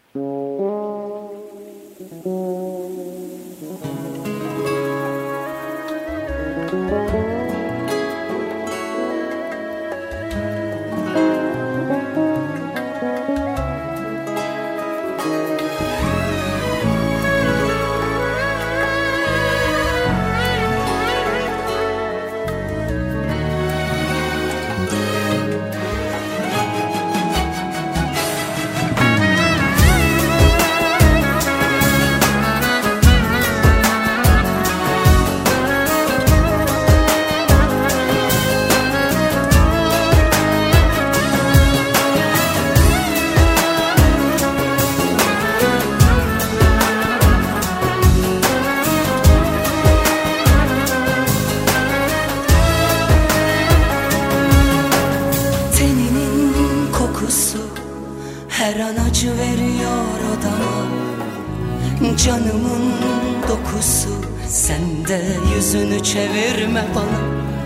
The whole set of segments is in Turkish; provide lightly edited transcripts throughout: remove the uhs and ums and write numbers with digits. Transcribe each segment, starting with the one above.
Her an acı veriyor odama. Canımın dokusu sende, yüzünü çevirme bana.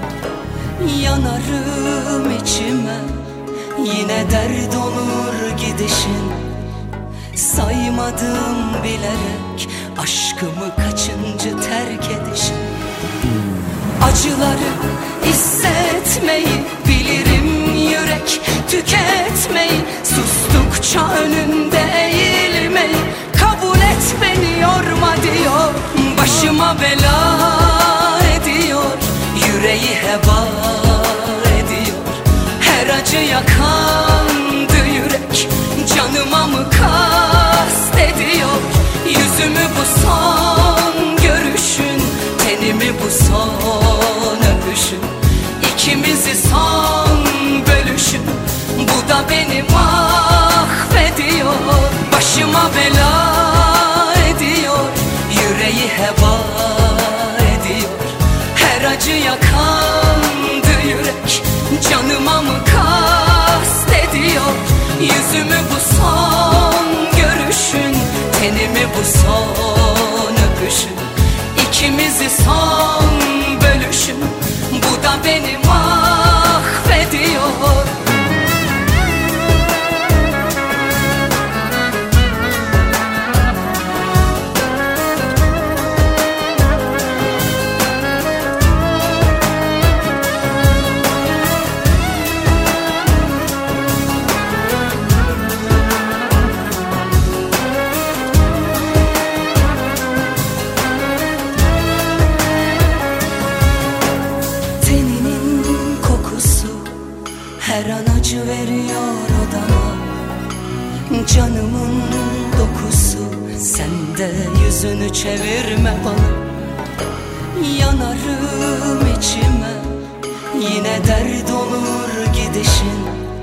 Yanarım içime, yine dert olur gidişin. Saymadım bilerek aşkımı kaçıncı terk edişin. Acıları hissetmeyi bilirim, yürek tüketmeyi, sustukça önünde eğilmeyi. Kabul et beni, yorma diyor, başıma bela ediyor, yüreği heba ediyor. Her acı yakandı yürek, canıma mı kast ediyor? Yüzümü bu son görüşün, tenimi bu son öpüşün, İkimizi son bölüşün, bu da beni mahvediyor. Başıma bela ediyor, yüreği heba ediyor. Her acı yakandı yürek, canıma mı kast ediyor? Yüzümü bu son görüşün, tenimi bu son öpüşün, İkimizi son bölüşün, bu da beni mahvediyor. Her an acı veriyor odama. Canımın dokusu sende, yüzünü çevirme bana. Yanarım içime, yine dert olur gidişin.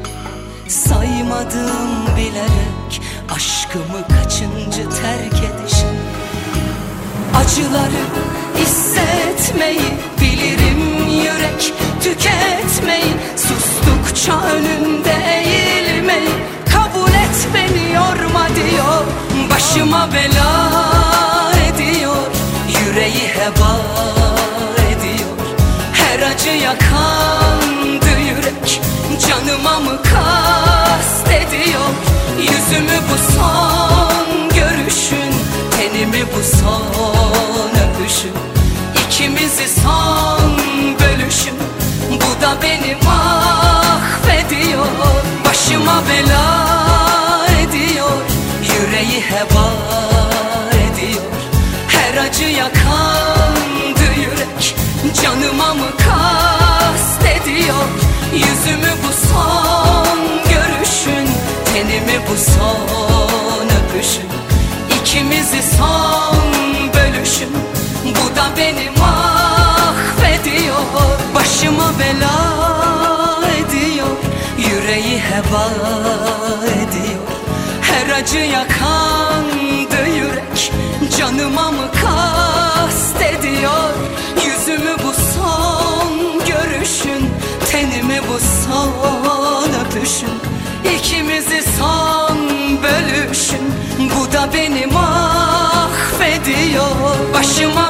Saymadım bilerek aşkımı kaçıncı terk edişin. Acıları hissetmeyi bilirim, yürek tüketmeyi, sustukça önünde eğilmeyi. Kabul et beni, yorma diyor, başıma bela ediyor, yüreği heba ediyor. Her acı yakandı yürek, canıma mı kast ediyor? Yüzümü bu son görüşün, tenimi bu son öpüşün, İkimizi son bölüşün, bu da beni mahvediyor. Başıma bela ediyor, yüreği heba ediyor. Her acı yakandı yürek, canıma mı kast ediyor? Yüzümü bu son görüşün, tenimi bu son öpüşün, İkimizi son bölüşün, bu da beni mahvediyor. Başıma bela ediyor, yüreği heba ediyor. Her acı yakandı yürek, canıma mı kast ediyor? Yüzümü bu son görüşün, tenimi bu son öpüşün, İkimizi son bölüşün, bu da beni mahvediyor. Başıma